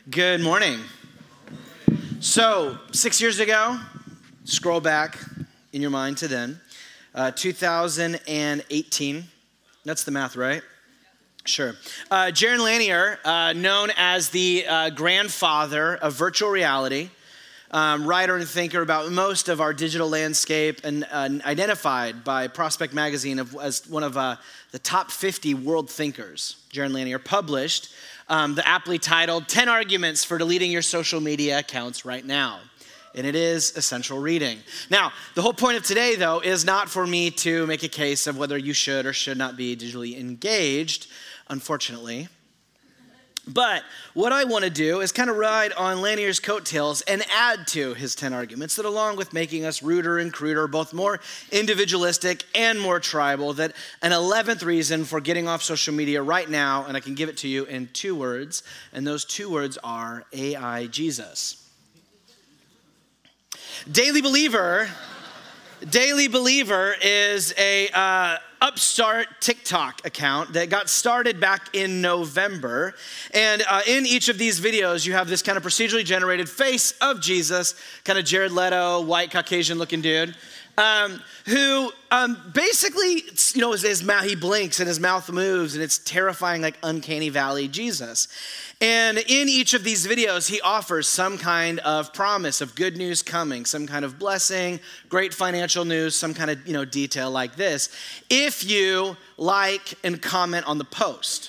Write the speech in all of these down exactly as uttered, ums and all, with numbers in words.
Good morning. So, six years ago, scroll back in your mind to then, uh, two thousand eighteen. That's the math, right? Sure. Uh, Jaron Lanier, uh, known as the uh, grandfather of virtual reality, um, writer and thinker about most of our digital landscape, and uh, identified by Prospect Magazine of, as one of uh, the top fifty world thinkers. Jaron Lanier published um, the aptly titled ten Arguments for Deleting Your Social Media Accounts Right Now. And it is essential reading. Now, the whole point of today, though, is not for me to make a case of whether you should or should not be digitally engaged, unfortunately. But what I want to do is kind of ride on Lanier's coattails and add to his ten arguments that, along with making us ruder and cruder, both more individualistic and more tribal, that an eleventh reason for getting off social media right now, and I can give it to you in two words, and those two words are A I Jesus. Daily Believer, Daily Believer is a uh, upstart TikTok account that got started back in November. And uh, in each of these videos, you have this kind of procedurally generated face of Jesus, kind of Jared Leto, white Caucasian looking dude, um, who um, basically, you know, his, his mouth, he blinks and his mouth moves, and it's terrifying, like uncanny valley Jesus. And in each of these videos, he offers some kind of promise of good news coming, some kind of blessing, great financial news, some kind of, you know, detail like this, if you like and comment on the post.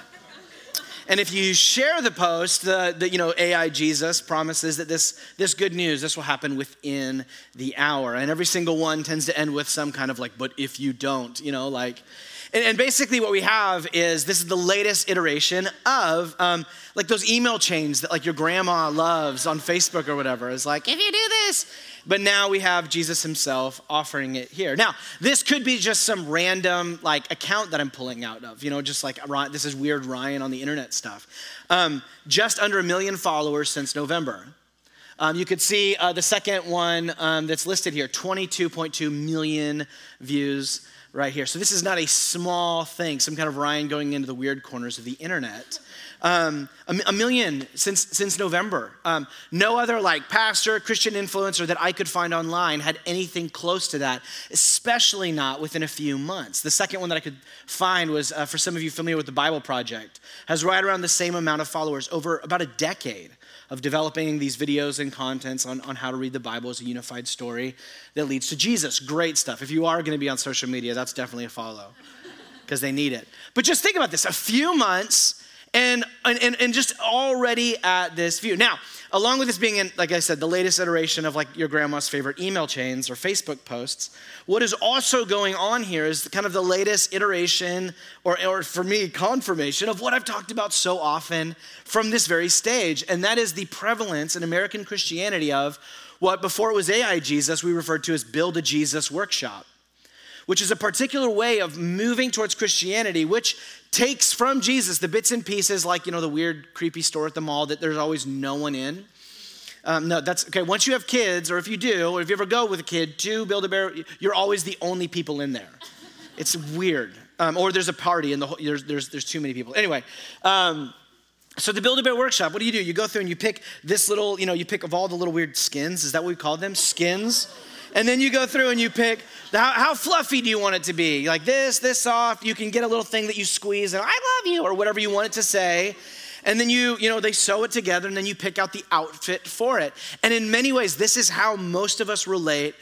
And if you share the post, the, the you know, A I Jesus promises that this, this good news, this will happen within the hour. And every single one tends to end with some kind of like, but if you don't, you know, like... And, and basically what we have is, this is the latest iteration of um, like those email chains that like your grandma loves on Facebook or whatever. It's like, if you do this. But now we have Jesus himself offering it here. Now, this could be just some random like account that I'm pulling out of, you know, just like, this is weird Ryan on the internet stuff. Um, just under a million followers since November. Um, you could see uh, the second one um, that's listed here, twenty-two point two million views right here. So this is not a small thing, some kind of Ryan going into the weird corners of the internet. Um, a, a million since since November. Um, no other like pastor, Christian influencer that I could find online had anything close to that, especially not within a few months. The second one that I could find was, uh, for some of you familiar with the Bible Project, has right around the same amount of followers over about a decade of developing these videos and contents on, on how to read the Bible as a unified story that leads to Jesus. Great stuff. If you are going to be on social media, that's definitely a follow because they need it. But just think about this, a few months and, and, and just already at this view. Now, along with this being, in, like I said, the latest iteration of like your grandma's favorite email chains or Facebook posts, what is also going on here is kind of the latest iteration, or, or for me, confirmation of what I've talked about so often from this very stage, and that is the prevalence in American Christianity of what before it was A I Jesus, we referred to as Build a Jesus Workshop, which is a particular way of moving towards Christianity, which takes from Jesus the bits and pieces like, you know, the weird, creepy store at the mall that there's always no one in. Um, no, that's, okay, once you have kids, or if you do, or if you ever go with a kid to Build-A-Bear, you're always the only people in there. It's weird. Um, or there's a party and the whole, there's, there's, there's too many people. Anyway, um, so the Build-A-Bear Workshop, what do you do? You go through and you pick this little, you know, you pick of all the little weird skins. Is that what we call them? Skins? And then you go through and you pick, how, how fluffy do you want it to be? Like this, this soft. You can get a little thing that you squeeze and I love you, or whatever you want it to say. And then you, you know, they sew it together and then you pick out the outfit for it. And in many ways, this is how most of us relate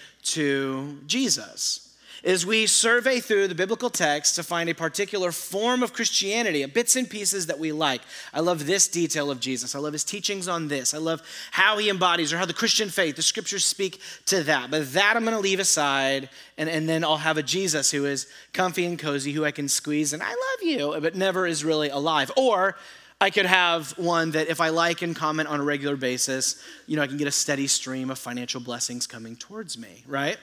to Jesus. Is we survey through the biblical text to find a particular form of Christianity, bits and pieces that we like. I love this detail of Jesus. I love his teachings on this. I love how he embodies, or how the Christian faith, the scriptures speak to that. But that I'm going to leave aside, and, and then I'll have a Jesus who is comfy and cozy, who I can squeeze, and I love you, but never is really alive. Or I could have one that if I like and comment on a regular basis, you know, I can get a steady stream of financial blessings coming towards me, right?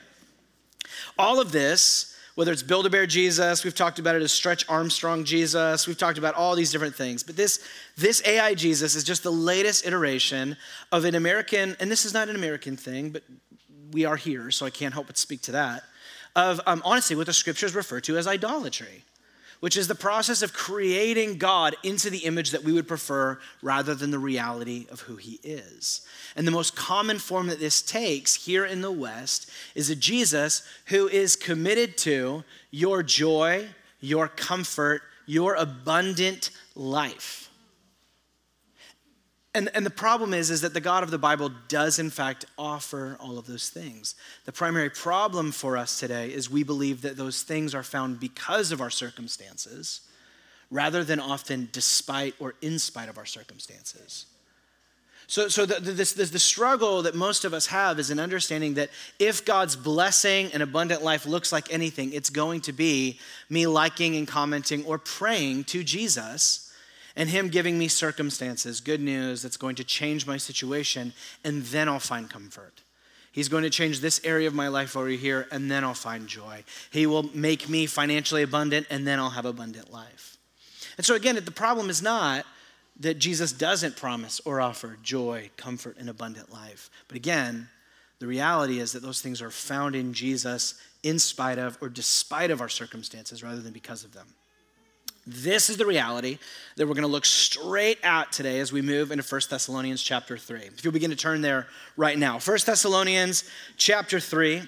All of this, whether it's Build-A-Bear Jesus, we've talked about it as Stretch Armstrong Jesus, we've talked about all these different things, but this, this A I Jesus is just the latest iteration of an American, and this is not an American thing, but we are here, so I can't help but speak to that, of um, honestly what the scriptures refer to as idolatry. which is the process of creating God into the image that we would prefer rather than the reality of who he is. And the most common form that this takes here in the West is a Jesus who is committed to your joy, your comfort, your abundant life. And, and the problem is, is that the God of the Bible does in fact offer all of those things. The primary problem for us today is we believe that those things are found because of our circumstances rather than often despite or in spite of our circumstances. So, so the, the, this, this, the struggle that most of us have is an understanding that if God's blessing and abundant life looks like anything, it's going to be me liking and commenting or praying to Jesus and him giving me circumstances, good news that's going to change my situation, and then I'll find comfort. He's going to change this area of my life over here, and then I'll find joy. He will make me financially abundant, and then I'll have abundant life. And so again, the problem is not that Jesus doesn't promise or offer joy, comfort, and abundant life. But again, the reality is that those things are found in Jesus in spite of or despite of our circumstances rather than because of them. This is the reality that we're going to look straight at today as we move into First Thessalonians chapter three. If you'll begin to turn there right now. First Thessalonians chapter three.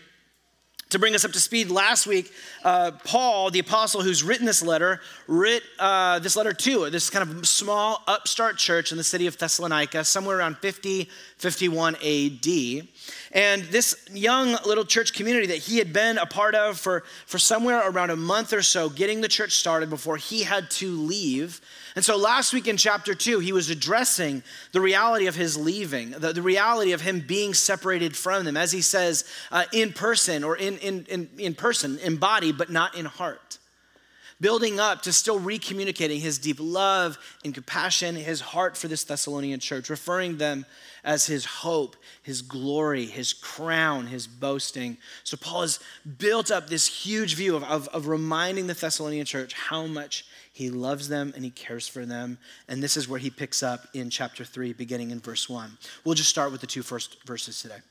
To bring us up to speed, last week, uh, Paul, the apostle who's written this letter, writ uh, this letter to this kind of small upstart church in the city of Thessalonica, somewhere around fifty, fifty-one A D. And this young little church community that he had been a part of for, for somewhere around a month or so, getting the church started before he had to leave. And so last week in chapter two, he was addressing the reality of his leaving, the, the reality of him being separated from them, as he says, uh, in person or in, in, in, in person, in body, but not in heart. Building up to still recommunicating his deep love and compassion, his heart for this Thessalonian church, referring them as his hope, his glory, his crown, his boasting. So Paul has built up this huge view of, of, of reminding the Thessalonian church how much he loves them and he cares for them. And this is where he picks up in chapter three, beginning in verse one. We'll just start with the two first verses today.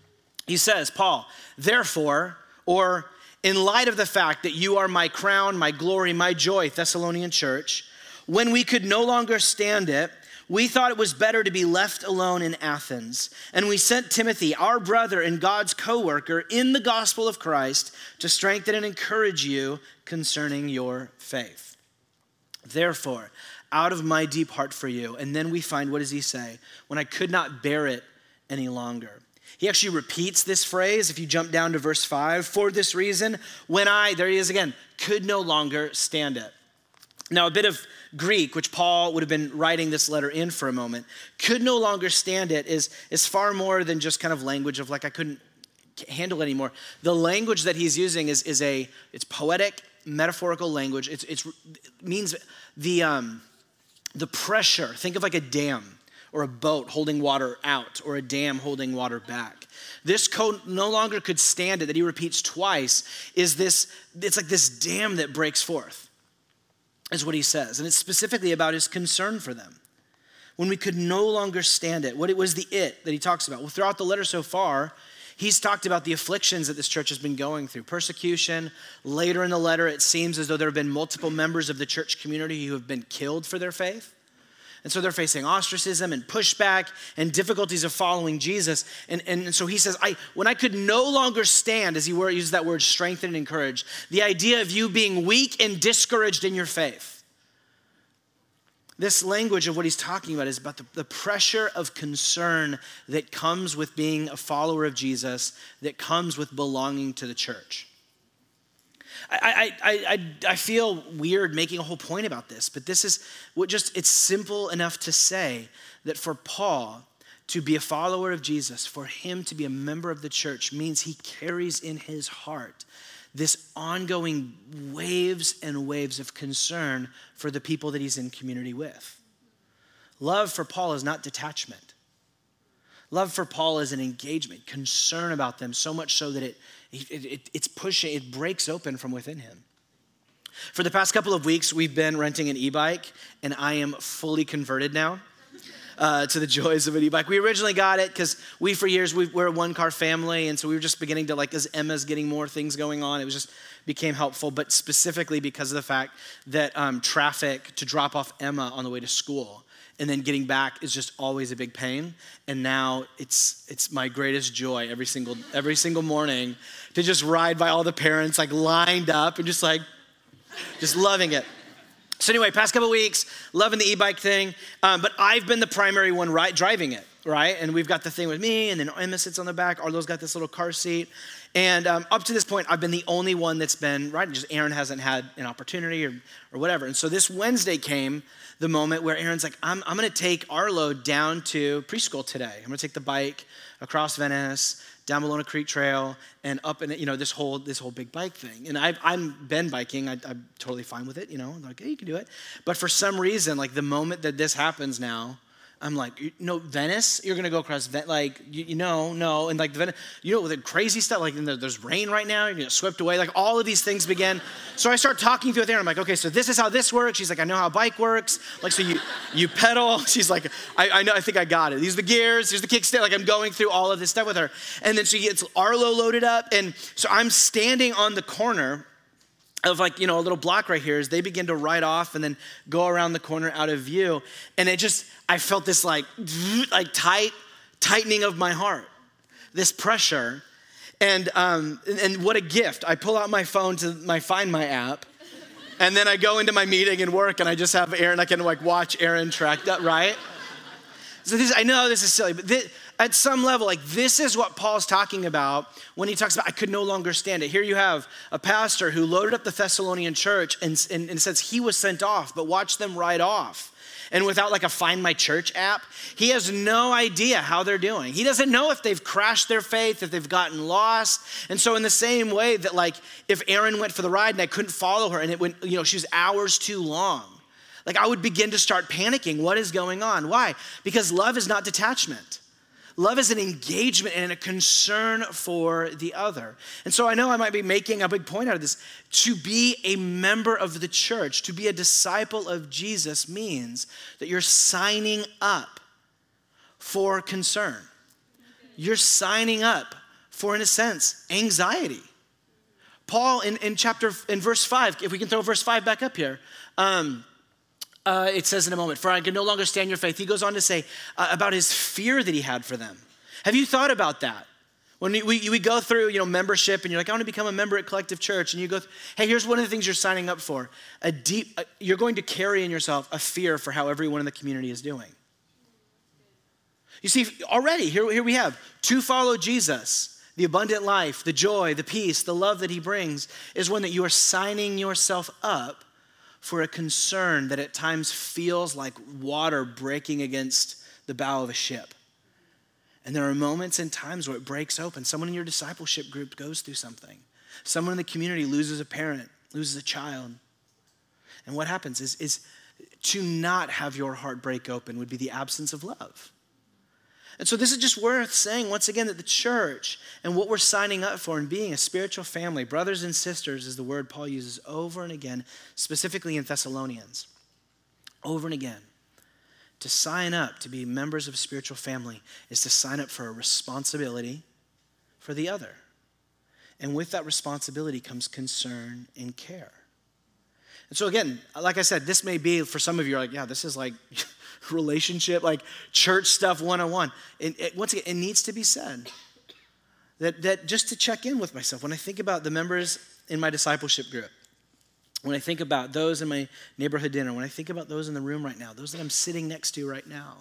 He says, Paul, therefore, or in light of the fact that you are my crown, my glory, my joy, Thessalonian church, when we could no longer stand it, we thought it was better to be left alone in Athens. And we sent Timothy, our brother and God's co-worker in the gospel of Christ, to strengthen and encourage you concerning your faith. Therefore, out of my deep heart for you, and then we find, what does he say? When I could not bear it any longer. He actually repeats this phrase if you jump down to verse five. For this reason, when I, there he is again, could no longer stand it. Now, a bit of Greek, which Paul would have been writing this letter in for a moment, could no longer stand it is, is far more than just kind of language of like, I couldn't handle it anymore. The language that he's using is, is a, it's poetic, metaphorical language. It's, it's, it means the, um, the pressure. Think of like a dam or a boat holding water out or a dam holding water back. This code no longer could stand it, that he repeats twice, is this, it's like this dam that breaks forth. Is what he says. And it's specifically about his concern for them. When we could no longer stand it, what it was the it that he talks about. Well, throughout the letter so far, he's talked about the afflictions that this church has been going through. Persecution. Later in the letter, it seems as though there have been multiple members of the church community who have been killed for their faith. And so they're facing ostracism and pushback and difficulties of following Jesus. And, and so he says, I when I could no longer stand, as he uses that word, strengthen and encourage, the idea of you being weak and discouraged in your faith. This language of what he's talking about is about the, the pressure of concern that comes with being a follower of Jesus, that comes with belonging to the church. I, I, I, I feel weird making a whole point about this, but this is what just, it's simple enough to say that for Paul to be a follower of Jesus, for him to be a member of the church means he carries in his heart this ongoing waves and waves of concern for the people that he's in community with. Love for Paul is not detachment. Love for Paul is an engagement, concern about them, so much so that it, it, it it's pushing, it breaks open from within him. For the past couple of weeks, we've been renting an e-bike, and I am fully converted now uh, to the joys of an e-bike. We originally got it because we, for years, we, we're a one-car family, and so we were just beginning to, like, as Emma's getting more things going on, it was just became helpful, but specifically because of the fact that um, traffic to drop off Emma on the way to school and then getting back is just always a big pain. And now it's it's my greatest joy every single every single morning to just ride by all the parents like lined up and just like, just loving it. So anyway, past couple weeks, loving the e-bike thing, um, but I've been the primary one right, driving it, right? And we've got the thing with me, and then Emma sits on the back. Arlo's got this little car seat. And um, up to this point, I've been the only one that's been riding. Just Aaron hasn't had an opportunity or, or whatever. And so this Wednesday came the moment where Aaron's like, I'm, I'm going to take Arlo down to preschool today. I'm going to take the bike across Venice, down Malona Creek Trail, and up in, you know, this whole this whole big bike thing. And I've I've been biking. I, I'm totally fine with it, you know. I'm like, hey, you can do it. But for some reason, like the moment that this happens now, I'm like, no, Venice? You're going to go across, Ven- like, you, you know, no. And like, the Venice, you know, the crazy stuff, like there's rain right now, you're going to get swept away. Like all of these things begin. So I start talking through with Aaron. I'm like, okay, so this is how this works. She's like, I know how a bike works. Like, so you you pedal. She's like, I, I know, I think I got it. These are the gears, here's the kickstand. Like I'm going through all of this stuff with her. And then she gets Arlo loaded up. And so I'm standing on the corner of like, you know, a little block right here as they begin to ride off and then go around the corner out of view. And it just, I felt this like, like tight, tightening of my heart, this pressure. And, um, and what a gift. I pull out my phone to my Find My app, and then I go into my meeting and work, and I just have Aaron, I can like watch Aaron tracked up, right? So this, I know this is silly, but this, at some level, like this is what Paul's talking about when he talks about, I could no longer stand it. Here you have a pastor who loaded up the Thessalonian church and, and, and says he was sent off, but watch them ride off. And without like a Find My Church app, he has no idea how they're doing. He doesn't know if they've crashed their faith, if they've gotten lost. And so in the same way that like if Erin went for the ride and I couldn't follow her and it went, you know, she was hours too long, like I would begin to start panicking. What is going on? Why? Because love is not detachment. Love is an engagement and a concern for the other. And so I know I might be making a big point out of this. To be a member of the church, to be a disciple of Jesus means that you're signing up for concern. You're signing up for, in a sense, anxiety. Paul in, in chapter, in verse five, if we can throw verse five back up here, um, Uh, it says in a moment, for I can no longer stand your faith. He goes on to say uh, about his fear that he had for them. Have you thought about that? When we, we, we go through, you know, membership and you're like, I want to become a member at Collective Church. And you go, hey, here's one of the things you're signing up for. A deep, uh, you're going to carry in yourself a fear for how everyone in the community is doing. You see, already, here, here we have, to follow Jesus, the abundant life, the joy, the peace, the love that he brings is one that you are signing yourself up for a concern that at times feels like water breaking against the bow of a ship. And there are moments and times where it breaks open. Someone in your discipleship group goes through something. Someone in the community loses a parent, loses a child. And what happens is, is to not have your heart break open would be the absence of love. And so this is just worth saying once again that the church and what we're signing up for and being a spiritual family, brothers and sisters is the word Paul uses over and again, specifically in Thessalonians, over and again. To sign up to be members of a spiritual family is to sign up for a responsibility for the other. And with that responsibility comes concern and care. And so again, like I said, this may be for some of you, you're like, yeah, this is like relationship, like church stuff one oh one. And it, once again, it needs to be said that, that just to check in with myself, when I think about the members in my discipleship group, when I think about those in my neighborhood dinner, when I think about those in the room right now, those that I'm sitting next to right now,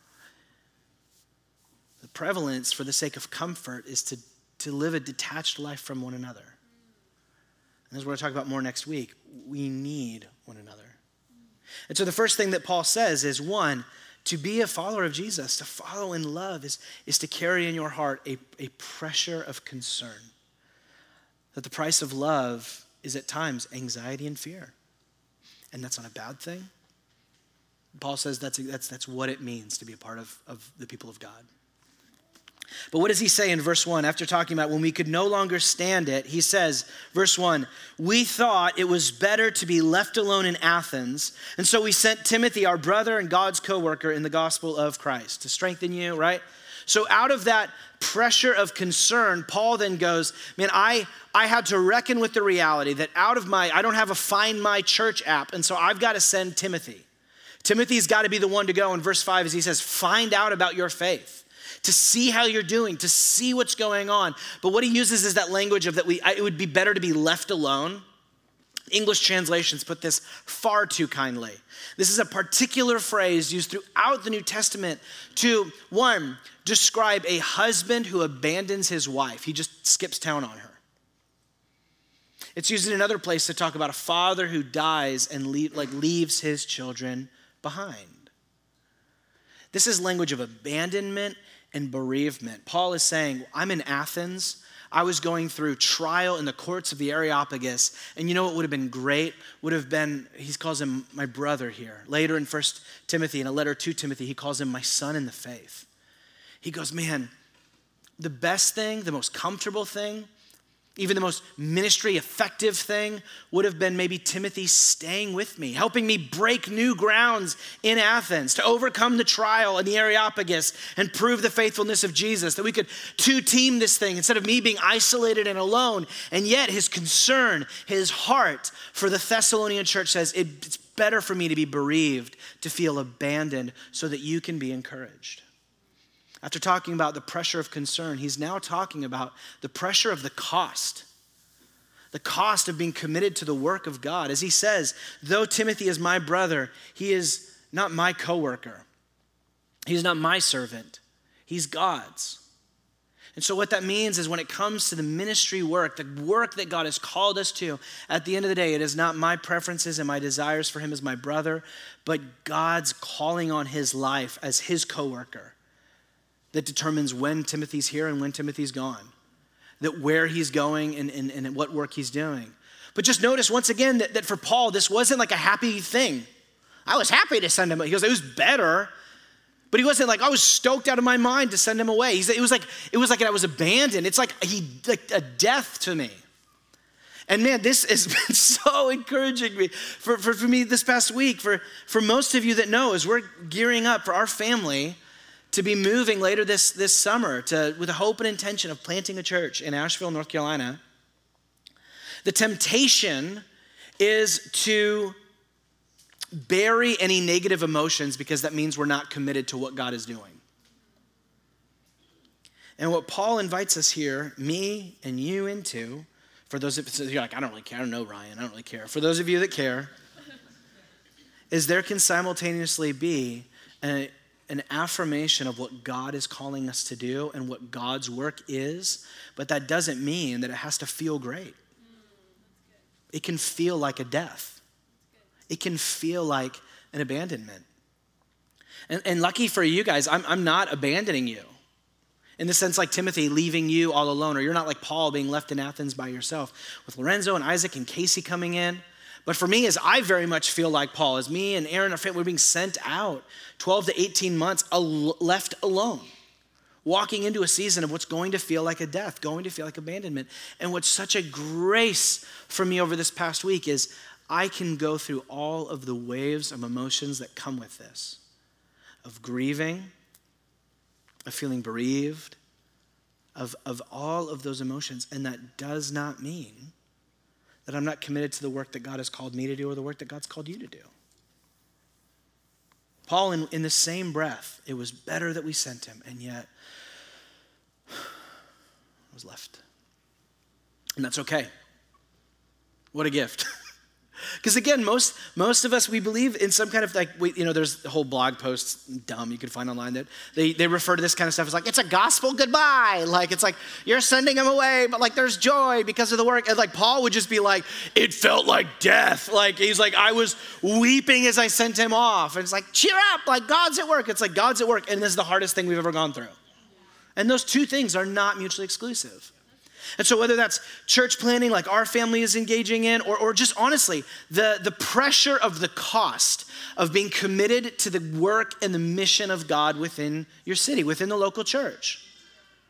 the prevalence for the sake of comfort is to, to live a detached life from one another. And as we're going to talk about more next week, we need one another. And so the first thing that Paul says is, one, to be a follower of Jesus, to follow in love is, is to carry in your heart a, a pressure of concern. That the price of love is at times anxiety and fear. And that's not a bad thing. Paul says that's, that's, that's what it means to be a part of, of the people of God. But what does he say in verse one? After talking about when we could no longer stand it, he says, verse one, we thought it was better to be left alone in Athens. And so we sent Timothy, our brother and God's co-worker in the gospel of Christ, to strengthen you, right? So out of that pressure of concern, Paul then goes, man, I, I had to reckon with the reality that out of my, I don't have a Find My Church app. And so I've got to send Timothy. Timothy's got to be the one to go. In verse five, as he says, find out about your faith, to see how you're doing, to see what's going on. But what he uses is that language of that we, it would be better to be left alone. English translations put this far too kindly. This is a particular phrase used throughout the New Testament to, one, describe a husband who abandons his wife. He just skips town on her. It's used in another place to talk about a father who dies and leave, like leaves his children behind. This is language of abandonment and bereavement. Paul is saying, I'm in Athens. I was going through trial in the courts of the Areopagus. And you know what would have been great? Would have been, he calls him my brother here. Later in First Timothy, in a letter to Timothy, he calls him my son in the faith. He goes, man, the best thing, the most comfortable thing, even the most ministry effective thing would have been maybe Timothy staying with me, helping me break new grounds in Athens, to overcome the trial in the Areopagus and prove the faithfulness of Jesus, that we could two-team this thing instead of me being isolated and alone. And yet his concern, his heart for the Thessalonian church says, it's better for me to be bereaved, to feel abandoned, so that you can be encouraged. After talking about the pressure of concern, he's now talking about the pressure of the cost, the cost of being committed to the work of God. As he says, though Timothy is my brother, he is not my coworker. He's not my servant. He's God's. And so what that means is when it comes to the ministry work, the work that God has called us to, at the end of the day, it is not my preferences and my desires for him as my brother, but God's calling on his life as his coworker that determines when Timothy's here and when Timothy's gone, that where he's going and, and, and what work he's doing. But just notice once again that, that for Paul, this wasn't like a happy thing. I was happy to send him. He goes, it was better, but he wasn't like, I was stoked out of my mind to send him away. He's, it was like, it was like I was abandoned. It's like he, like a death to me. And man, this has been so encouraging me for, for, for me this past week, for, for most of you that know, as we're gearing up for our family to be moving later this, this summer to, with the hope and intention of planting a church in Asheville, North Carolina. The temptation is to bury any negative emotions because that means we're not committed to what God is doing. And what Paul invites us here, me and you into, for those of you, you're like, I don't really care, I don't know Ryan, I don't really care. For those of you that care, is there can simultaneously be a an affirmation of what God is calling us to do and what God's work is, but that doesn't mean that it has to feel great. It can feel like a death. It can feel like an abandonment. And, and lucky for you guys, I'm, I'm not abandoning you. In the sense like Timothy leaving you all alone, or you're not like Paul being left in Athens by yourself with Lorenzo and Isaac and Casey coming in. But for me, as I very much feel like Paul, as me and Aaron, our family, we're being sent out twelve to eighteen months al- left alone, walking into a season of what's going to feel like a death, going to feel like abandonment. And what's such a grace for me over this past week is I can go through all of the waves of emotions that come with this, of grieving, of feeling bereaved, of, of all of those emotions. And that does not mean that I'm not committed to the work that God has called me to do or the work that God's called you to do. Paul, in, in the same breath, it was better that we sent him, and yet I was left. And that's okay. What a gift. Because again, most most of us, we believe in some kind of like, we, you know, there's the whole blog posts, dumb, you can find online, that they, they refer to this kind of stuff as like, it's a gospel goodbye. Like, it's like, you're sending them away, but like there's joy because of the work. And like Paul would just be like, it felt like death. Like, he's like, I was weeping as I sent him off. And it's like, cheer up, like God's at work. It's like God's at work. And this is the hardest thing we've ever gone through. And those two things are not mutually exclusive. And so whether that's church planning like our family is engaging in, or, or just honestly, the, the pressure of the cost of being committed to the work and the mission of God within your city, within the local church.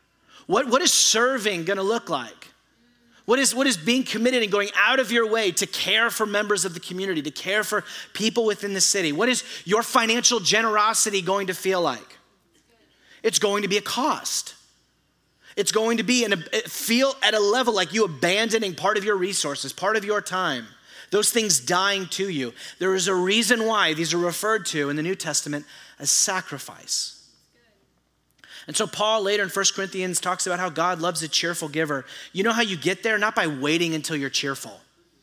What, what is serving gonna look like? What is, what is being committed and going out of your way to care for members of the community, to care for people within the city? What is your financial generosity going to feel like? It's going to be a cost. It's going to be in a, feel at a level like you abandoning part of your resources, part of your time, those things dying to you. There is a reason why these are referred to in the New Testament as sacrifice. And so Paul later in First Corinthians talks about how God loves a cheerful giver. You know how you get there? Not by waiting until you're cheerful.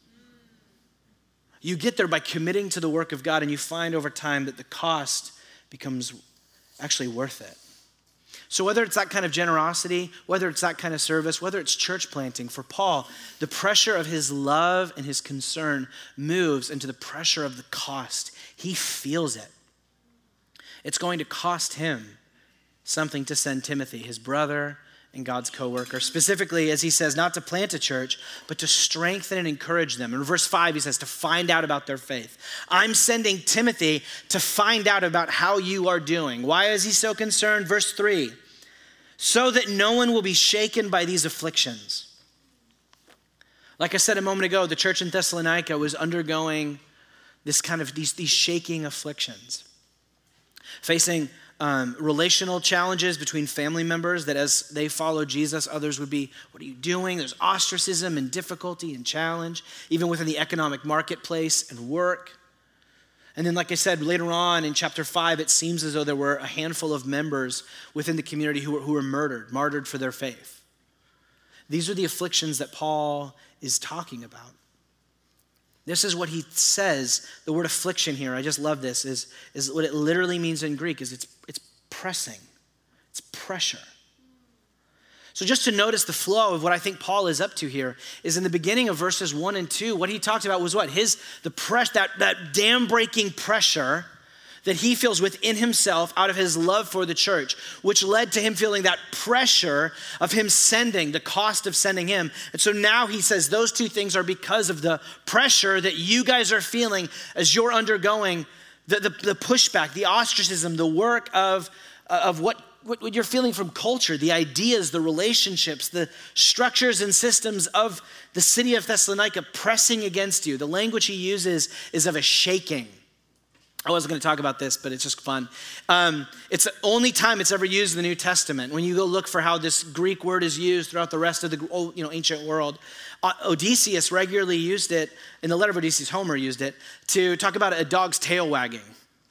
You get there by committing to the work of God, and you find over time that the cost becomes actually worth it. So whether it's that kind of generosity, whether it's that kind of service, whether it's church planting, for Paul, the pressure of his love and his concern moves into the pressure of the cost. He feels it. It's going to cost him something to send Timothy, his brother and God's co-worker, specifically, as he says, not to plant a church, but to strengthen and encourage them. In verse five, he says, to find out about their faith. I'm sending Timothy to find out about how you are doing. Why is he so concerned? Verse three, so that no one will be shaken by these afflictions. Like I said a moment ago, the church in Thessalonica was undergoing this kind of, these, these shaking afflictions, facing Um, relational challenges between family members that as they follow Jesus, others would be, what are you doing? There's ostracism and difficulty and challenge, even within the economic marketplace and work. And then, like I said, later on in chapter five, it seems as though there were a handful of members within the community who were, who were murdered, martyred for their faith. These are the afflictions that Paul is talking about. This is what he says. The word affliction here, I just love this, is, is what it literally means in Greek, is it's, it's pressing. It's pressure. So just to notice the flow of what I think Paul is up to here is in the beginning of verses one and two, what he talked about was what? His, the press, that, that dam-breaking pressure that he feels within himself out of his love for the church, which led to him feeling that pressure of him sending, the cost of sending him. And so now he says those two things are because of the pressure that you guys are feeling as you're undergoing the, the, the pushback, the ostracism, the work of, uh, of what, what, what you're feeling from culture, the ideas, the relationships, the structures and systems of the city of Thessalonica pressing against you. The language he uses is of a shaking. I wasn't going to talk about this, but it's just fun. Um, it's the only time it's ever used in the New Testament. When you go look for how this Greek word is used throughout the rest of the you know, ancient world, uh, Odysseus regularly used it, in the letter of Odysseus, Homer used it, to talk about a dog's tail wagging.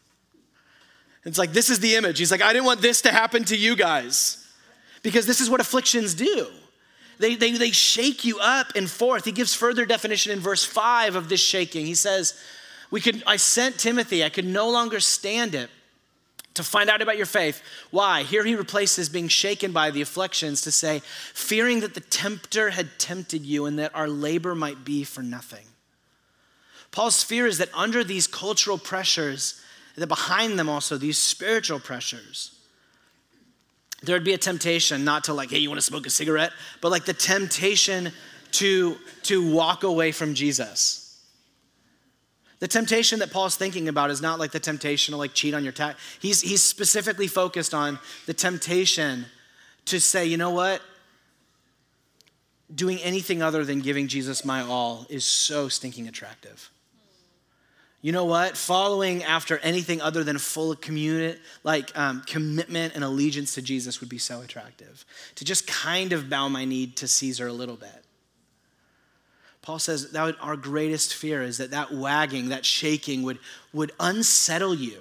It's like, this is the image. He's like, I didn't want this to happen to you guys, because this is what afflictions do. They, they, they shake you up and forth. He gives further definition in verse five of this shaking. He says, We could. I sent Timothy. I could no longer stand it to find out about your faith. Why? Here he replaces being shaken by the afflictions to say, fearing that the tempter had tempted you and that our labor might be for nothing. Paul's fear is that under these cultural pressures, that behind them also these spiritual pressures, there would be a temptation not to like, hey, you want to smoke a cigarette? But like the temptation to, to walk away from Jesus. The temptation that Paul's thinking about is not like the temptation to like cheat on your tax. He's, he's specifically focused on the temptation to say, you know what? Doing anything other than giving Jesus my all is so stinking attractive. You know what? Following after anything other than full communi- like um, commitment and allegiance to Jesus would be so attractive. To just kind of bow my knee to Caesar a little bit. Paul says that would, our greatest fear is that that wagging, that shaking would, would unsettle you.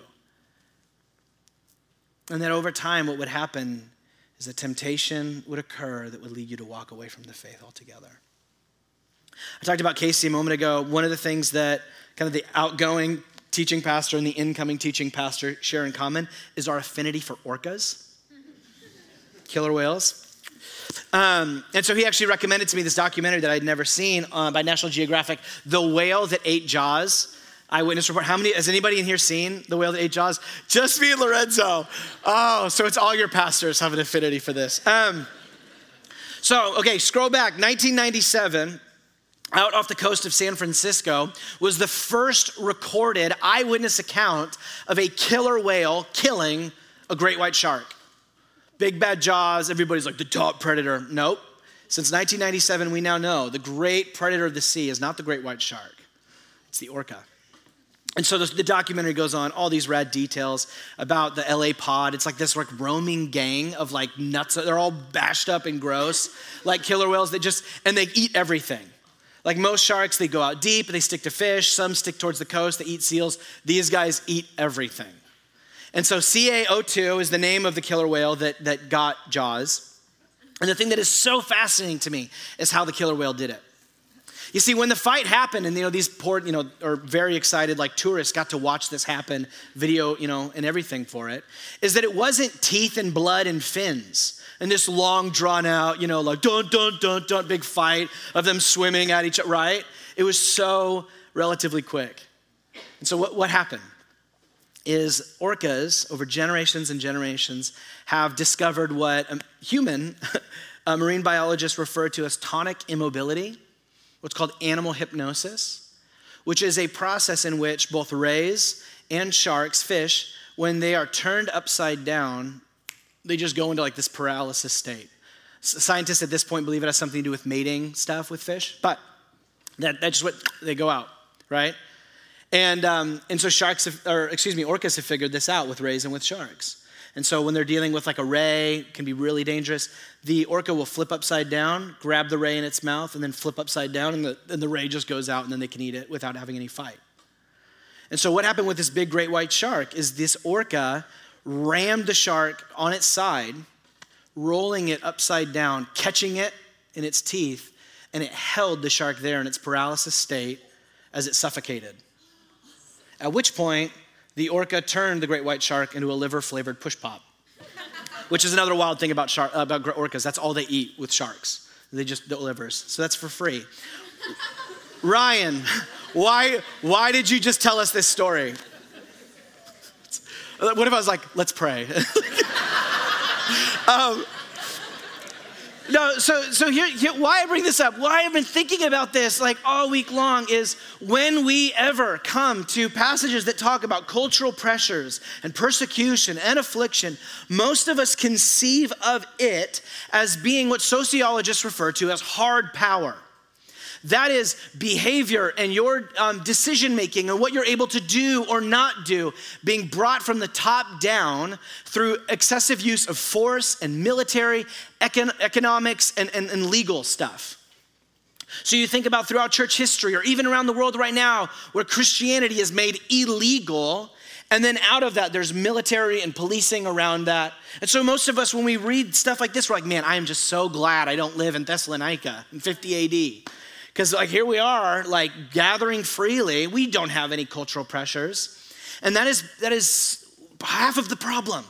And that over time what would happen is a temptation would occur that would lead you to walk away from the faith altogether. I talked about Casey a moment ago. One of the things that kind of the outgoing teaching pastor and the incoming teaching pastor share in common is our affinity for orcas, killer whales. Um, and so he actually recommended to me this documentary that I'd never seen uh, by National Geographic, The Whale That Ate Jaws. Eyewitness report. How many, has anybody in here seen The Whale That Ate Jaws? Just me and Lorenzo. Oh, so it's all your pastors have an affinity for this. Um, so, okay, scroll back. nineteen ninety-seven, out off the coast of San Francisco, was the first recorded eyewitness account of a killer whale killing a great white shark. big bad Jaws, everybody's like the top predator. Nope. Since nineteen ninety-seven, we now know the great predator of the sea is not the great white shark. It's the orca. And so the, the documentary goes on, all these rad details about the L A pod. It's like this like roaming gang of like nuts. They're all bashed up and gross, like killer whales. They just, and they eat everything. Like most sharks, they go out deep, they stick to fish. Some stick towards the coast, they eat seals. These guys eat everything. And so C A zero two is the name of the killer whale that, that got Jaws. And the thing that is so fascinating to me is how the killer whale did it. You see, when the fight happened, and you know these poor, you know, or very excited like tourists got to watch this happen, video, you know, and everything for it, is that it wasn't teeth and blood and fins and this long drawn out, you know, like dun dun dun dun big fight of them swimming at each other, right? It was so relatively quick. And so what, what happened is orcas over generations and generations have discovered what a human a marine biologists refer to as tonic immobility, what's called animal hypnosis, which is a process in which both rays and sharks, fish, when they are turned upside down, they just go into like this paralysis state. Scientists at this point believe it has something to do with mating stuff with fish, but that, that's just what they go out, right? And um, and so sharks, have, or excuse me, orcas have figured this out with rays and with sharks. And so when they're dealing with like a ray, it can be really dangerous. The orca will flip upside down, grab the ray in its mouth, and then flip upside down, and the, and the ray just goes out, and then they can eat it without having any fight. And so what happened with this big great white shark is this orca rammed the shark on its side, rolling it upside down, catching it in its teeth, and it held the shark there in its paralysis state as it suffocated. At which point, the orca turned the great white shark into a liver-flavored push pop, which is another wild thing about shark, about orcas. That's all they eat with sharks. They just, the livers. So that's for free. Ryan, why, why did you just tell us this story? What if I was like, let's pray? um, No, so so here, here, why I bring this up, why I've been thinking about this like all week long is when we ever come to passages that talk about cultural pressures and persecution and affliction, most of us conceive of it as being what sociologists refer to as hard power. That is behavior and your um, decision making and what you're able to do or not do being brought from the top down through excessive use of force and military, econ- economics, and, and, and legal stuff. So you think about throughout church history or even around the world right now where Christianity is made illegal, and then out of that there's military and policing around that. And so most of us, when we read stuff like this, we're like, man, I am just so glad I don't live in Thessalonica in fifty A D. Because like here we are, like gathering freely. We don't have any cultural pressures. And that is that is half of the problem,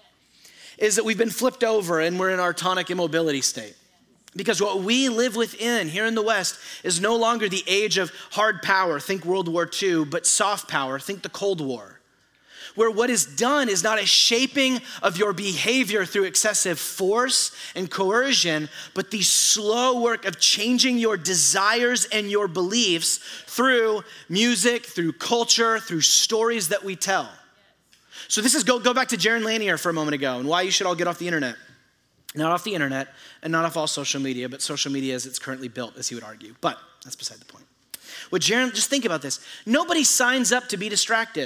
is that we've been flipped over and we're in our tonic immobility state. Because what we live within here in the West is no longer the age of hard power, think World War Two, but soft power, think the Cold War. Where what is done is not a shaping of your behavior through excessive force and coercion, but the slow work of changing your desires and your beliefs through music, through culture, through stories that we tell. So this is, go, go back to Jaron Lanier for a moment ago and why you should all get off the internet. Not off the internet and not off all social media, but social media as it's currently built, as he would argue. But that's beside the point. What Jaron, just think about this. Nobody signs up to be distracted.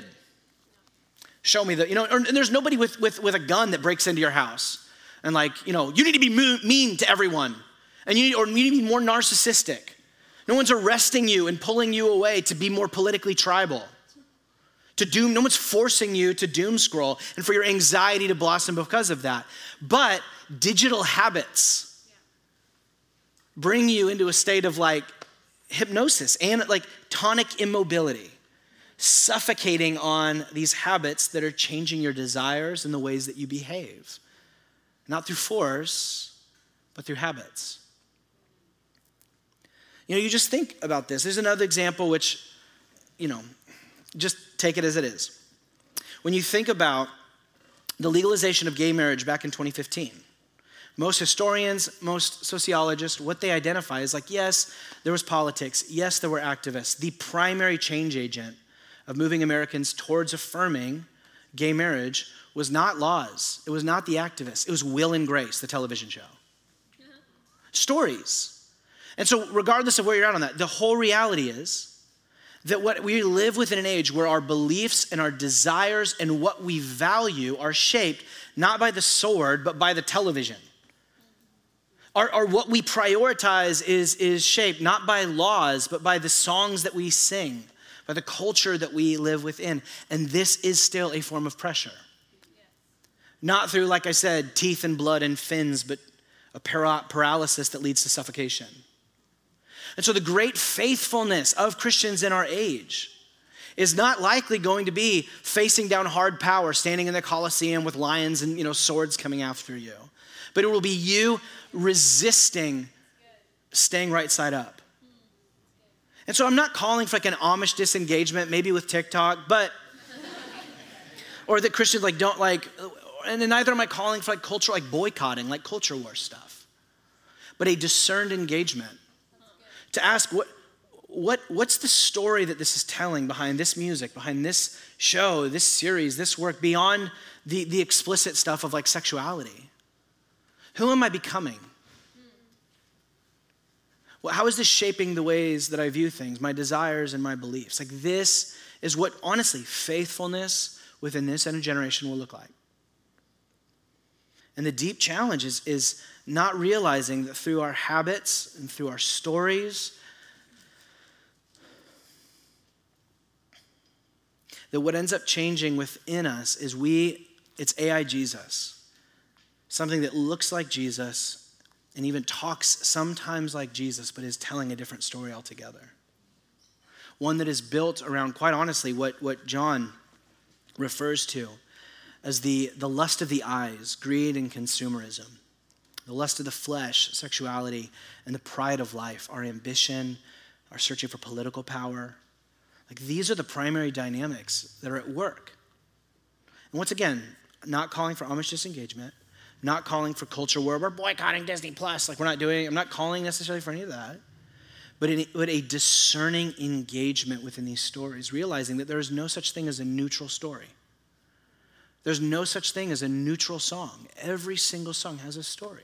Show me that, you know, and there's nobody with, with, with a gun that breaks into your house and like, you know, you need to be mean to everyone and you need, or you need to be more narcissistic. No one's arresting you and pulling you away to be more politically tribal, to doom. No one's forcing you to doom scroll and for your anxiety to blossom because of that. But digital habits bring you into a state of like hypnosis and like tonic immobility, suffocating on these habits that are changing your desires and the ways that you behave. Not through force, but through habits. You know, you just think about this. There's another example which, you know, just take it as it is. When you think about the legalization of gay marriage back in twenty fifteen, most historians, most sociologists, what they identify is like, yes, there was politics. Yes, there were activists. The primary change agent of moving Americans towards affirming gay marriage was not laws. It was not the activists. It was Will and Grace, the television show. Uh-huh. Stories. And so regardless of where you're at on that, the whole reality is that what we live within an age where our beliefs and our desires and what we value are shaped not by the sword, but by the television. Our, our what we prioritize is, is shaped not by laws, but by the songs that we sing, by the culture that we live within. And this is still a form of pressure. Not through, like I said, teeth and blood and fins, but a para- paralysis that leads to suffocation. And so the great faithfulness of Christians in our age is not likely going to be facing down hard power, standing in the Colosseum with lions and, you know, swords coming after you. But it will be you resisting, staying right side up. And so I'm not calling for like an Amish disengagement, maybe with TikTok, but, or that Christians like don't like, and neither am I calling for like culture, like boycotting, like culture war stuff, but a discerned engagement. To ask what, what, what's the story that this is telling behind this music, behind this show, this series, this work, beyond the, the explicit stuff of like sexuality? Who am I becoming? Well, how is this shaping the ways that I view things, my desires and my beliefs? Like this is what, honestly, faithfulness within this and a generation will look like. And the deep challenge is, is not realizing that through our habits and through our stories, that what ends up changing within us is we, it's A I Jesus. Something that looks like Jesus and even talks sometimes like Jesus, but is telling a different story altogether. One that is built around, quite honestly, what, what John refers to as the, the lust of the eyes, greed and consumerism, the lust of the flesh, sexuality, and the pride of life, our ambition, our searching for political power. Like these are the primary dynamics that are at work. And once again, not calling for Amish disengagement, not calling for culture war, we're boycotting Disney Plus, like we're not doing, I'm not calling necessarily for any of that, but, in, but a discerning engagement within these stories, realizing that there is no such thing as a neutral story. There's no such thing as a neutral song. Every single song has a story.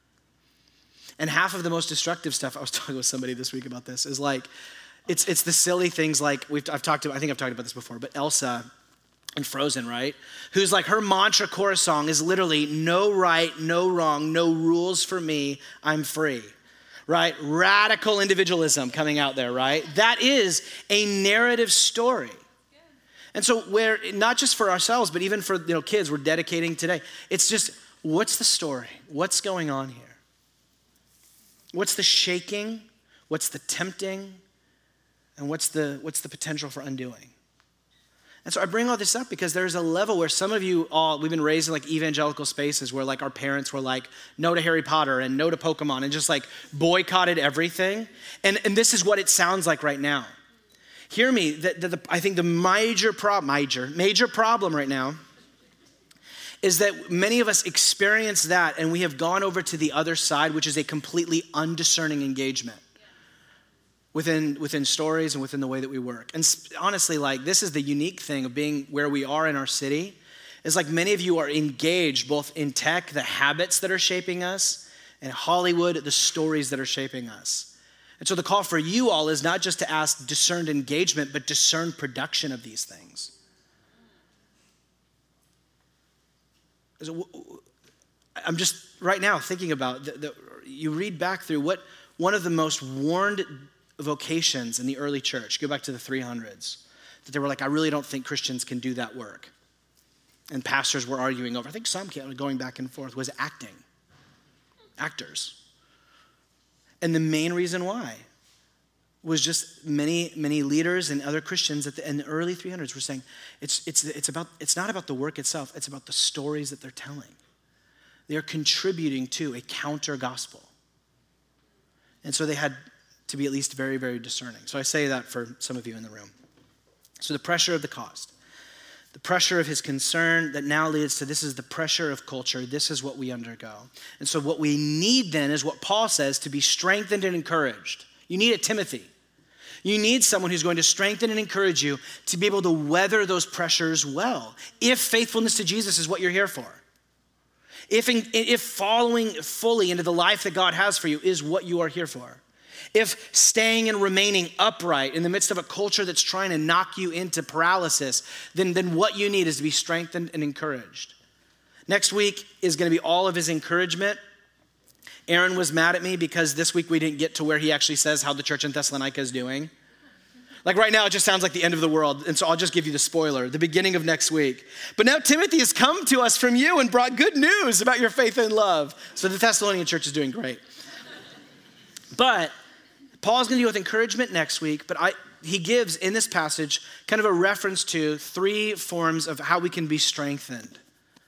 And half of the most destructive stuff, I was talking with somebody this week about this, is like, it's it's the silly things like, we've I've talked about, I think I've talked about this before, but Elsa in Frozen, right? Who's like, her mantra chorus song is literally, no right, no wrong, no rules for me, I'm free, right? Radical individualism coming out there, right? That is a narrative story. And so we're, not just for ourselves, but even for, you know, kids, we're dedicating today. It's just, what's the story? What's going on here? What's the shaking? What's the tempting? And what's the, what's the potential for undoing? And so I bring all this up because there's a level where some of you all, we've been raised in like evangelical spaces where like our parents were like, no to Harry Potter and no to Pokemon and just like boycotted everything. And, and this is what it sounds like right now. Hear me, the, the, the, I think the major, prob- major, major problem right now is that many of us experience that and we have gone over to the other side, which is a completely undiscerning engagement within, within stories and within the way that we work. And honestly, like this is the unique thing of being where we are in our city, is like many of you are engaged both in tech, the habits that are shaping us, and Hollywood, the stories that are shaping us. And so the call for you all is not just to ask discerned engagement, but discerned production of these things. I'm just right now thinking about, the, the, you read back through what one of the most warned vocations in the early church, go back to the three hundreds, that they were like, I really don't think Christians can do that work. And pastors were arguing over, I think some going back and forth, was acting, actors. And the main reason why was just many, many leaders and other Christians at the, in the early three hundreds were saying, it's, it's, it's, about, it's not about the work itself, it's about the stories that they're telling. They're contributing to a counter gospel. And so they had to be at least very, very discerning. So I say that for some of you in the room. So the pressure of the cost, the pressure of his concern that now leads to this is the pressure of culture. This is what we undergo. And so what we need then is what Paul says, to be strengthened and encouraged. You need a Timothy. You need someone who's going to strengthen and encourage you to be able to weather those pressures well, if faithfulness to Jesus is what you're here for. If, in, if following fully into the life that God has for you is what you are here for. If staying and remaining upright in the midst of a culture that's trying to knock you into paralysis, then, then what you need is to be strengthened and encouraged. Next week is going to be all of his encouragement. Aaron was mad at me because this week we didn't get to where he actually says how the church in Thessalonica is doing. Like right now, it just sounds like the end of the world. And so I'll just give you the spoiler, the beginning of next week. But now Timothy has come to us from you and brought good news about your faith and love. So the Thessalonian church is doing great. But Paul's gonna deal with encouragement next week, but I, he gives in this passage kind of a reference to three forms of how we can be strengthened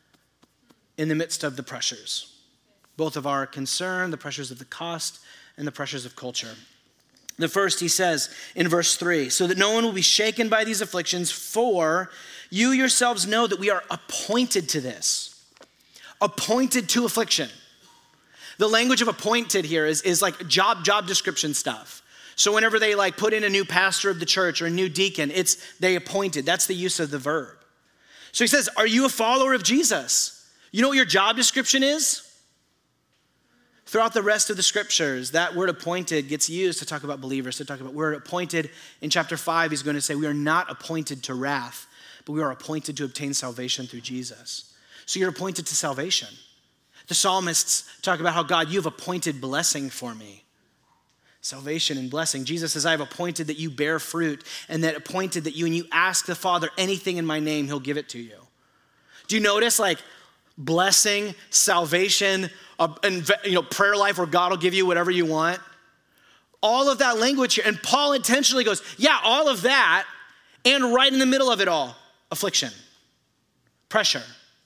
in the midst of the pressures, both of our concern, the pressures of the cost, and the pressures of culture. The first, he says in verse three, so that no one will be shaken by these afflictions, for you yourselves know that we are appointed to this, appointed to affliction. The language of appointed here is, is like job, job description stuff. So whenever they like put in a new pastor of the church or a new deacon, it's they appointed. That's the use of the verb. So he says, are you a follower of Jesus? You know what your job description is? Throughout the rest of the scriptures, that word appointed gets used to talk about believers, to talk about we're appointed. In chapter five, he's going to say we are not appointed to wrath, but we are appointed to obtain salvation through Jesus. So you're appointed to salvation. The psalmists talk about how God, you've appointed blessing for me. Salvation and blessing. Jesus says, I have appointed that you bear fruit, and that appointed that you, and you ask the Father anything in my name, he'll give it to you. Do you notice like blessing, salvation, uh, and you know, prayer life where God will give you whatever you want? All of that language here. And Paul intentionally goes, yeah, all of that, and right in the middle of it all, affliction, pressure,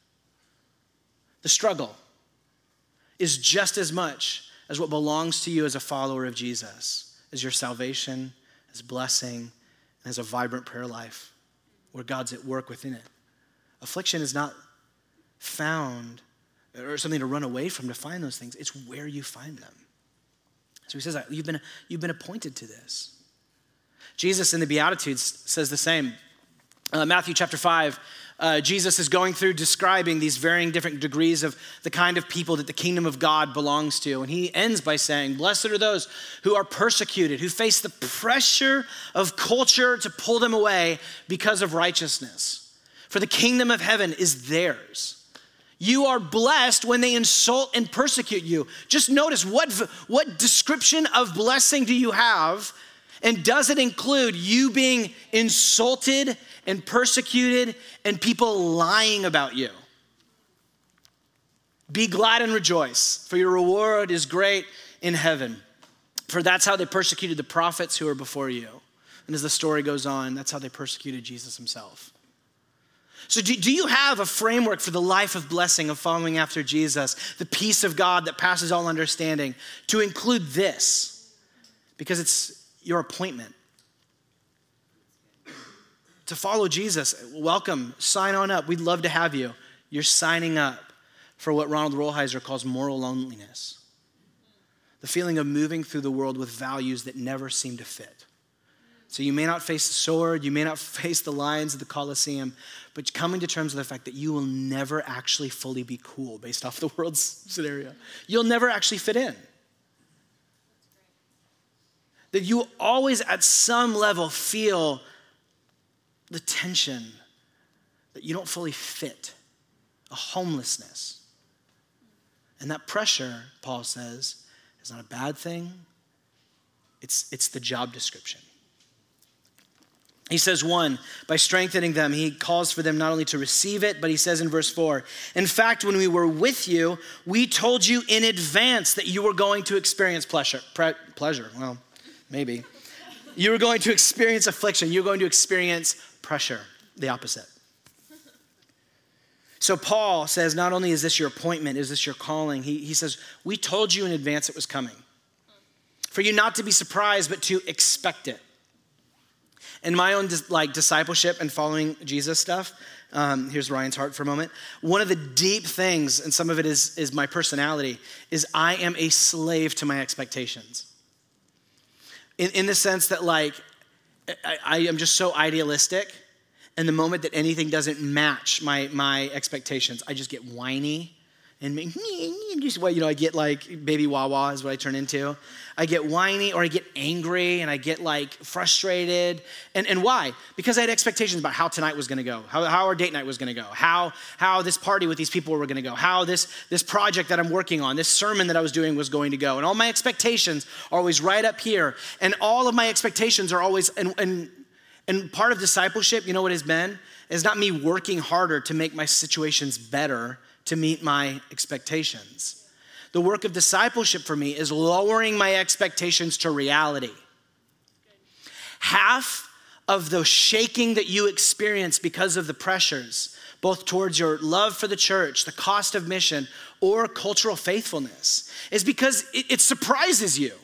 the struggle is just as much as what belongs to you as a follower of Jesus, as your salvation, as blessing, and as a vibrant prayer life where God's at work within it. Affliction is not found or something to run away from to find those things. It's where you find them. So he says, you've been, you've been appointed to this. Jesus in the Beatitudes says the same. Uh, Matthew chapter five, uh, Jesus is going through describing these varying different degrees of the kind of people that the kingdom of God belongs to. And he ends by saying, blessed are those who are persecuted, who face the pressure of culture to pull them away because of righteousness. For the kingdom of heaven is theirs. You are blessed when they insult and persecute you. Just notice what, what description of blessing do you have? And does it include you being insulted and persecuted and people lying about you? Be glad and rejoice, for your reward is great in heaven. For that's how they persecuted the prophets who were before you. And as the story goes on, that's how they persecuted Jesus himself. So do, do you have a framework for the life of blessing of following after Jesus, the peace of God that passes all understanding, to include this? Because it's your appointment. To follow Jesus, welcome, sign on up. We'd love to have you. You're signing up for what Ronald Rolheiser calls moral loneliness. The feeling of moving through the world with values that never seem to fit. So you may not face the sword, you may not face the lions of the Colosseum, but coming to terms with the fact that you will never actually fully be cool based off the world's scenario. You'll never actually fit in. That you always at some level feel the tension that you don't fully fit, a homelessness. And that pressure, Paul says, is not a bad thing. It's, it's the job description. He says, one, by strengthening them, he calls for them not only to receive it, but he says in verse four, in fact, when we were with you, we told you in advance that you were going to experience pleasure. Pre- pleasure, well, maybe. You were going to experience affliction. You're going to experience pressure, the opposite. So Paul says, not only is this your appointment, is this your calling, he, he says, we told you in advance it was coming. For you not to be surprised, but to expect it. In my own like discipleship and following Jesus stuff, um, here's Ryan's heart for a moment. One of the deep things, and some of it is, is my personality, is I am a slave to my expectations. In, in the sense that like, I, I am just so idealistic. And the moment that anything doesn't match my, my expectations, I just get whiny and just what, you know, I get like baby Wawa is what I turn into. I get whiny or I get angry and I get like frustrated. And, and why? Because I had expectations about how tonight was gonna go, how, how our date night was gonna go, how, how this party with these people were gonna go, how this, this project that I'm working on, this sermon that I was doing was going to go. And all my expectations are always right up here. And all of my expectations are always, and, and, and part of discipleship, you know what it's been? Is not me working harder to make my situations better to meet my expectations. The work of discipleship for me is lowering my expectations to reality. Half of the shaking that you experience because of the pressures, both towards your love for the church, the cost of mission, or cultural faithfulness, is because it, it surprises you.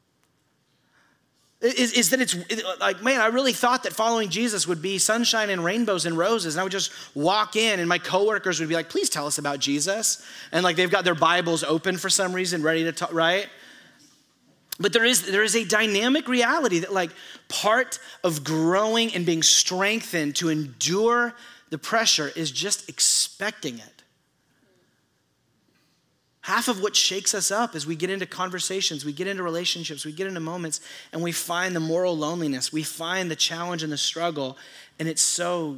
Is, is that it's like, man, I really thought that following Jesus would be sunshine and rainbows and roses. And I would just walk in and my coworkers would be like, please tell us about Jesus. And like they've got their Bibles open for some reason, ready to talk, right? But there is, there is a dynamic reality that like part of growing and being strengthened to endure the pressure is just expecting it. Half of what shakes us up is we get into conversations, we get into relationships, we get into moments, and we find the moral loneliness. We find the challenge and the struggle, and it's so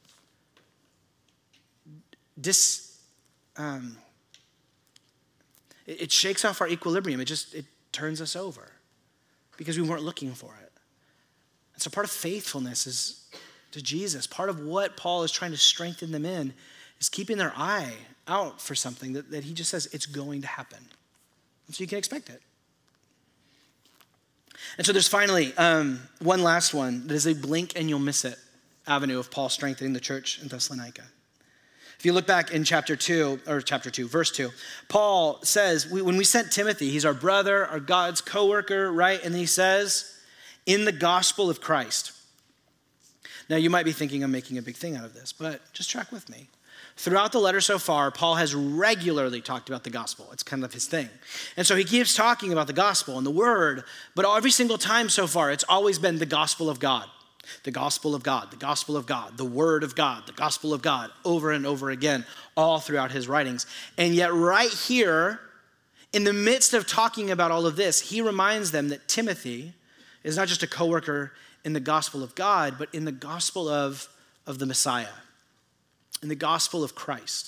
dis. Um, it, it shakes off our equilibrium. It just it turns us over because we weren't looking for it. And so part of faithfulness is to Jesus. Part of what Paul is trying to strengthen them in is keeping their eye out for something that, that he just says it's going to happen. And so you can expect it. And so there's finally um, one last one that is a blink and you'll miss it avenue of Paul strengthening the church in Thessalonica. If you look back in chapter two, or chapter two, verse two, Paul says, we, when we sent Timothy, he's our brother, our God's co-worker, right? And he says, in the gospel of Christ. Now you might be thinking I'm making a big thing out of this, but just track with me. Throughout the letter so far, Paul has regularly talked about the gospel. It's kind of his thing. And so he keeps talking about the gospel and the word, but every single time so far, it's always been the gospel of God, the gospel of God, the gospel of God, the word of God, the gospel of God, over and over again, all throughout his writings. And yet right here, in the midst of talking about all of this, he reminds them that Timothy is not just a co-worker in the gospel of God, but in the gospel of, of the Messiah. In the gospel of Christ.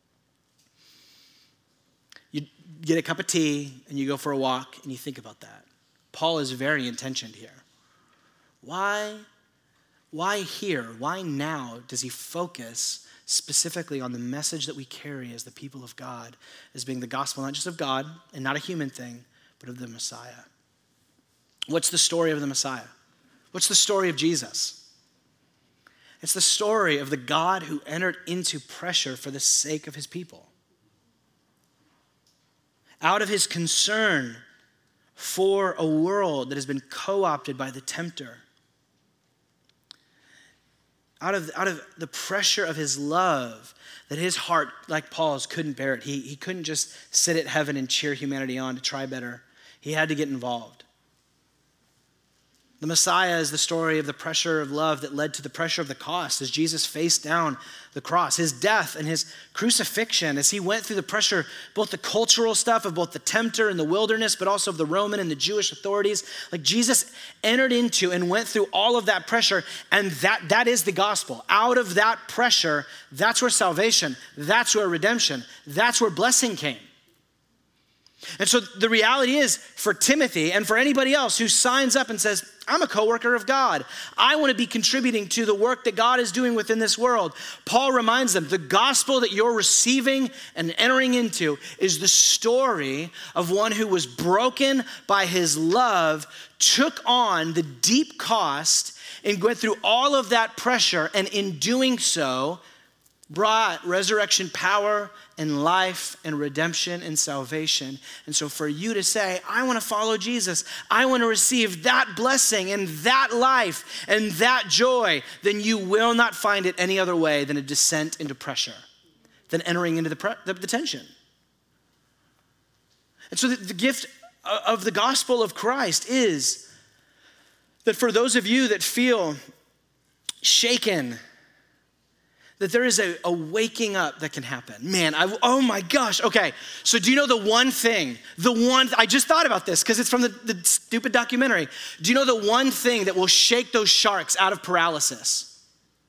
You get a cup of tea and you go for a walk and you think about that. Paul is very intentioned here. Why, why here, why now does he focus specifically on the message that we carry as the people of God as being the gospel, not just of God and not a human thing, but of the Messiah? What's the story of the Messiah? What's the story of Jesus? It's the story of the God who entered into pressure for the sake of his people. Out of his concern for a world that has been co-opted by the tempter. Out of, out of the pressure of his love, that his heart, like Paul's, couldn't bear it. He, he couldn't just sit at heaven and cheer humanity on to try better. He had to get involved. The Messiah is the story of the pressure of love that led to the pressure of the cost as Jesus faced down the cross, his death and his crucifixion, as he went through the pressure, both the cultural stuff of both the tempter and the wilderness, but also of the Roman and the Jewish authorities. Like Jesus entered into and went through all of that pressure, and that, that is the gospel. Out of that pressure, that's where salvation, that's where redemption, that's where blessing came. And so the reality is for Timothy and for anybody else who signs up and says, I'm a co-worker of God. I want to be contributing to the work that God is doing within this world. Paul reminds them, the gospel that you're receiving and entering into is the story of one who was broken by his love, took on the deep cost and went through all of that pressure, and in doing so, brought resurrection power and life and redemption and salvation. And so for you to say, I want to follow Jesus, I want to receive that blessing and that life and that joy, then you will not find it any other way than a descent into pressure, than entering into the, pre- the, the tension. And so the, the gift of the gospel of Christ is that for those of you that feel shaken, that there is a, a waking up that can happen. Man, I, oh my gosh, okay. So do you know the one thing, the one, I just thought about this because it's from the, the stupid documentary. Do you know the one thing that will shake those sharks out of paralysis?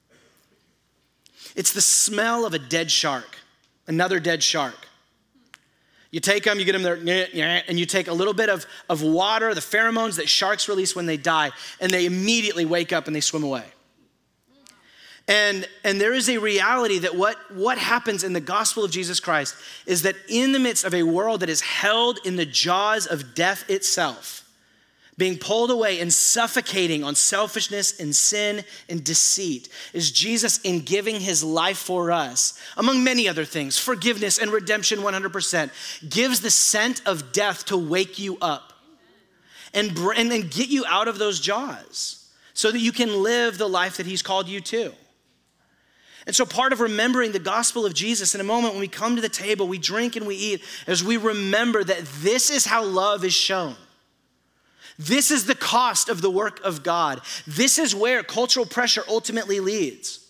It's the smell of a dead shark, another dead shark. You take them, you get them there, and you take a little bit of, of water, the pheromones that sharks release when they die, and they immediately wake up and they swim away. And, and there is a reality that what, what happens in the gospel of Jesus Christ is that in the midst of a world that is held in the jaws of death itself, being pulled away and suffocating on selfishness and sin and deceit, is Jesus, in giving his life for us, among many other things, forgiveness and redemption one hundred percent, gives the scent of death to wake you up and, and, and get you out of those jaws so that you can live the life that he's called you to. And so part of remembering the gospel of Jesus, in a moment when we come to the table, we drink and we eat, as we remember that this is how love is shown. This is the cost of the work of God. This is where cultural pressure ultimately leads.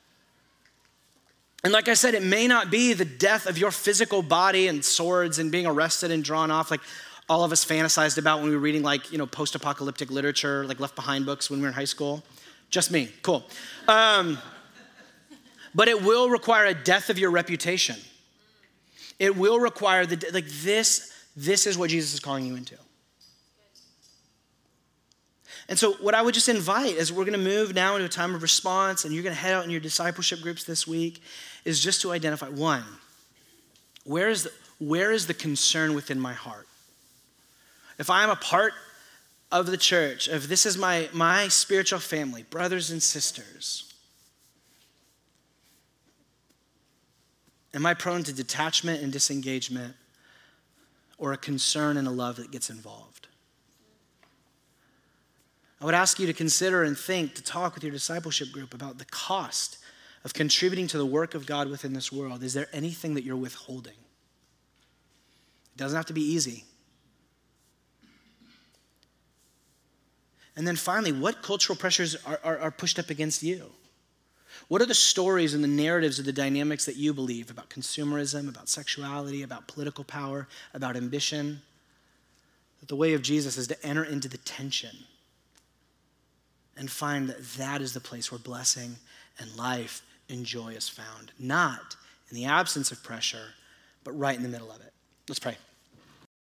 And like I said, it may not be the death of your physical body and swords and being arrested and drawn off like all of us fantasized about when we were reading like, you know, post-apocalyptic literature, like Left Behind books when we were in high school. Just me, cool. Um, But it will require a death of your reputation. It will require the, like this, this is what Jesus is calling you into. And so what I would just invite as we're gonna move now into a time of response and you're gonna head out in your discipleship groups this week is just to identify, one, where is the, where is the concern within my heart? If I am a part of the church, if this is my, my spiritual family, brothers and sisters, am I prone to detachment and disengagement, or a concern and a love that gets involved? I would ask you to consider and think, to talk with your discipleship group about the cost of contributing to the work of God within this world. Is there anything that you're withholding? It doesn't have to be easy. And then finally, what cultural pressures are, are, are pushed up against you? What are the stories and the narratives of the dynamics that you believe about consumerism, about sexuality, about political power, about ambition? That the way of Jesus is to enter into the tension and find that that is the place where blessing and life and joy is found. Not in the absence of pressure, but right in the middle of it. Let's pray.